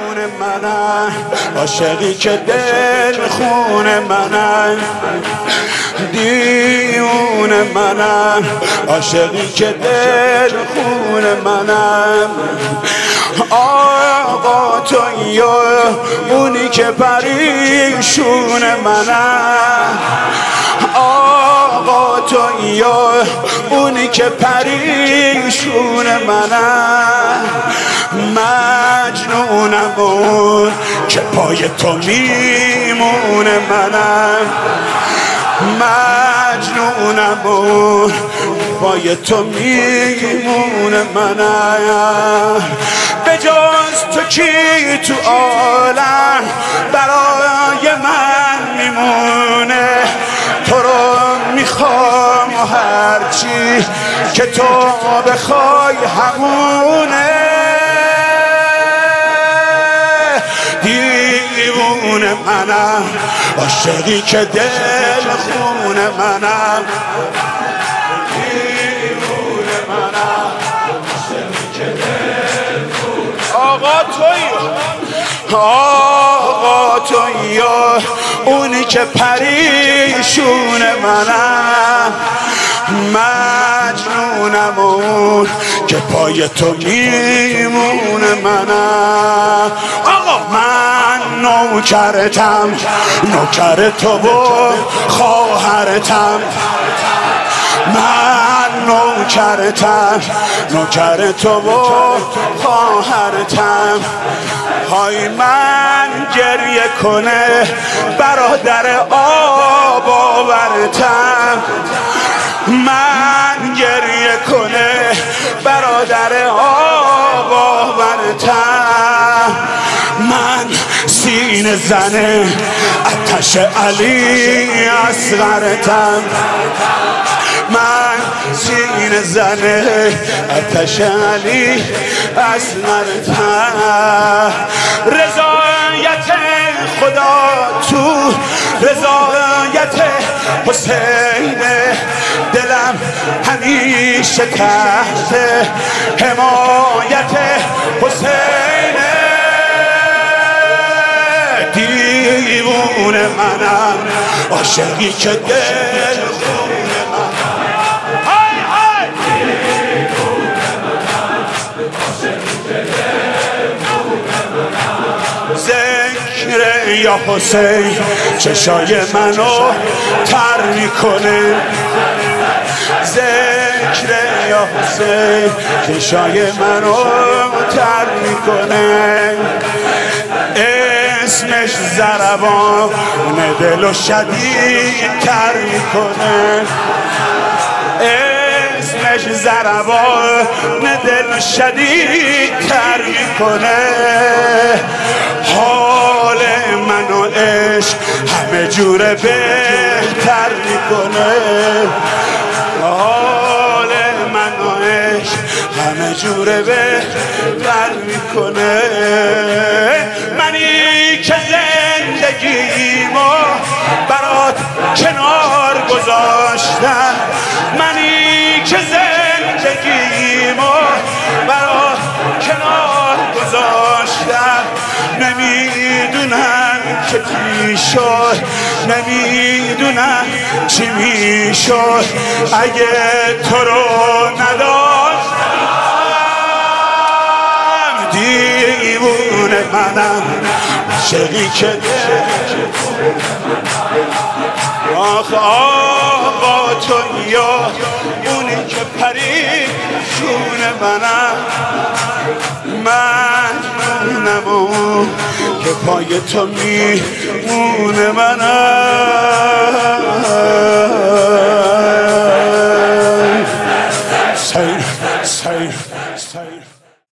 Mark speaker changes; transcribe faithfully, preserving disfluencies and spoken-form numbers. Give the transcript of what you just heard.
Speaker 1: منم، عاشقی که دل خون منم، دیوونه منم، عاشقی که دل خون منم. آقا تویی اونی که پریشون منم، آقا تویی اونی که پریشون منم. مجنونم اون که پای تو میمونه منم، مجنونم اون پای تو میمونه منم. به جز تو کی تو عالم برای من میمونه؟ تو رو میخوام و هرچی که تو بخوای همونه. دیوونه منم، عاشقی که دل خون منم، دیوونه منم، عاشقی که دل خون. آقا تویی، آقا تویی اونی که پریشون منم، مجنونم اون که پای تو میمونه منم. آقا من نوکرتم، نوکر تو و خواهرتم، من نوکرتم، نوکر تو و خواهرتم. های من گریه کنه برادر آب آورتم، من گریه کنه برادر آب آورتم. من سینه زنه آتش علی اصغرتم، من سینه زنه آتش علی اصغرتم. رضایت خدا تو رضایت حسین، دلم همیشه تحت حمایت حسین. دیوونه منم، عاشقی که دل خون منم، های های. دیوونه منم، عاشقی که دل خون منم. ذکر یا حسین چشای منو تر میکنه، ذکر یا حسین چشای منو تر میکنه. اسمش ضربان دل و شدید تر میکنه، اسمش ضربان دل و شدید تر میکنه. حال من و عشق همه جوره بهتر میکنه، حال من و عشق همه جوره بهتر میکنه. منی که زندگیمو برات کنار گذاشتم، منی که زندگیمو برات کنار گذاشتم. نمیدونم که چی شد، نمیدونم چی میشد اگه تو رو نداشتم. دیوونه منم، عاشقی که آخ آقا تویی اونی که پریشون منم، مجنونم اون که پای تو میمونه منم.